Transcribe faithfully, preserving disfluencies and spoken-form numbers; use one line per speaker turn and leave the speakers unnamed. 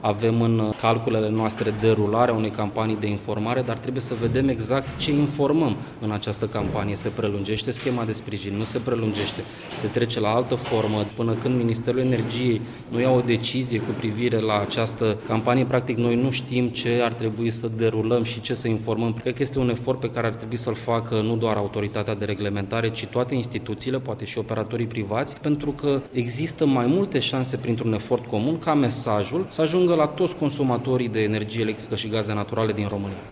Avem în calculele noastre derularea unei campanii de informare, dar trebuie să vedem exact ce informăm în această campanie. Se prelungește schema de sprijin, nu se prelungește, se trece la altă formă. Până când Ministerul Energiei nu ia o decizie cu privire la această campanie, practic noi nu știm ce ar trebui să derulăm și ce să informăm. Cred că este un efort pe care ar trebui să-l facă nu doar autoritatea de reglementare, ci toate instituțiile, poate și operatorii privați, pentru că există mai multe șanse printr-un efort comun ca mesajul să ajungă la toți consumatorii de energie electrică și gaze naturale din România.